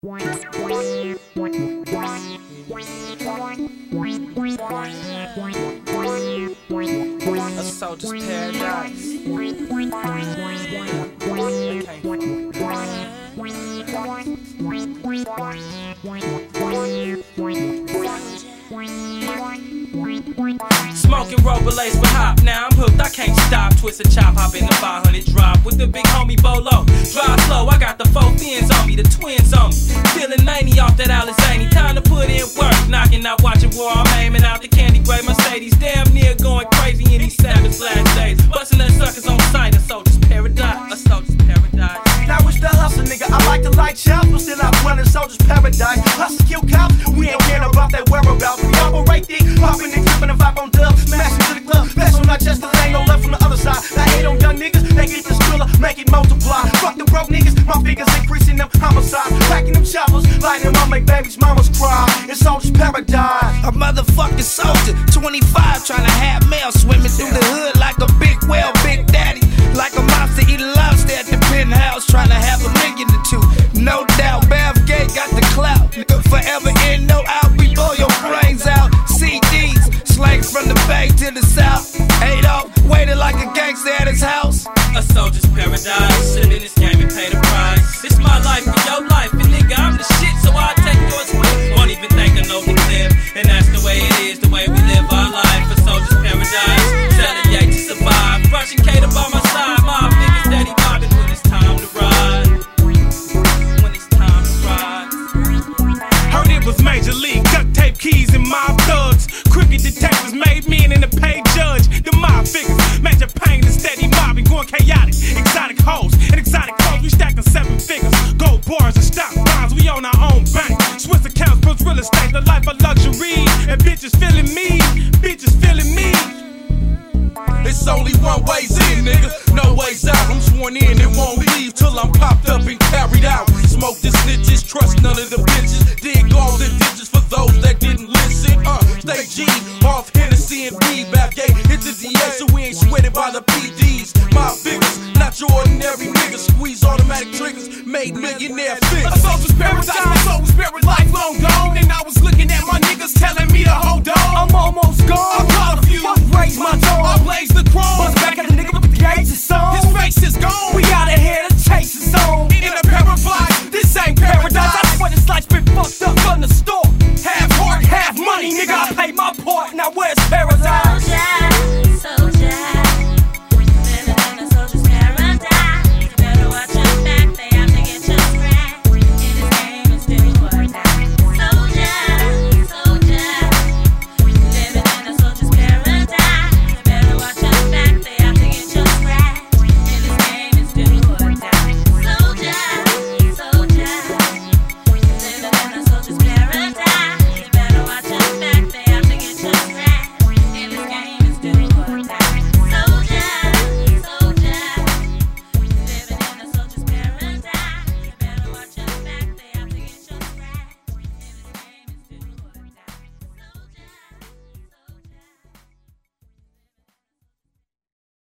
A soldier's paradise. Smoking Robolace for hop, now I'm hooked, I can't stop. Twist a chop, hop in the 500 drop with the big homie Bolo. Drive slow, I got the 4 fins on me, the twins on me. Feeling manny off that Alizani, time to put in work. Knocking out, watching war, I'm aiming out the candy gray Mercedes. Damn near going crazy in these savage last days. Busting that suckers on sight, a soldier's paradise. A soldier's paradise. Now it's the hustle, nigga. I like to light chops, but still I'm running soldier's paradise. Hustle, kill cops, we ain't caring about that whereabouts. We operate thick, popping and clipping and vibe on dub, smashing to the club. That's when I just ain't no left from the other side. I hate on young niggas, they get this thriller, make it multiply. Fuck the broke niggas, my fingers increasing them homicides. Packing them choppers, lighting them up, make babies, mamas cry. It's soldier's paradise. A motherfucking soldier, 25, trying to have mail, swimming through the hood like a big whale, big daddy. Like a mobster, eat a lobster at the penthouse, trying to have $1 million or two. No doubt, Bath Gate got the clout. Nigga, forever in, no out, we blow your brains out. CDs, slang from the bay to the south. Adolf, waited like a gangster at his house. A soldier's paradise, live in this game and pay the price. This my life and your life, and nigga, I'm the shit, so I take yours with. Won't even think I know the clip, and that's the way it is, the way we live our life. A soldier's paradise, selling yay to survive. Russian cater by my side, my niggas steady vibing when it's time to ride. When it's time to ride. Heard it was Major League, duct tape keys and mob thugs. Crooked detectives made men and a paid judge. The mob figures, major pain and steady mobbing, going chaotic. Exotic hoes and exotic clothes, we stacking 7 figures. Gold bars and stock bonds, we own our own bank. Swiss accounts, Brooks real estate, the life of luxury. And bitches feeling me, bitches feeling me. It's only one ways in, nigga, no ways out. I'm sworn in and won't leave till I'm popped up and carried out. Smoke the snitches, trust none of the bitches. Dig all the ditches for those that didn't listen. Stay G, off Hennessy and weed back. Yeah, hit the DA so we ain't sweated by the PDs. My figures, not your ordinary niggas. Squeeze automatic triggers, made millionaire fix. A soldier's paradise, my soul's spirit lifelong gone. And I was looking at my niggas telling me to hold on. I'm almost gone. I caught a few, Fuck, raise my tone. I blaze the chrome. Bust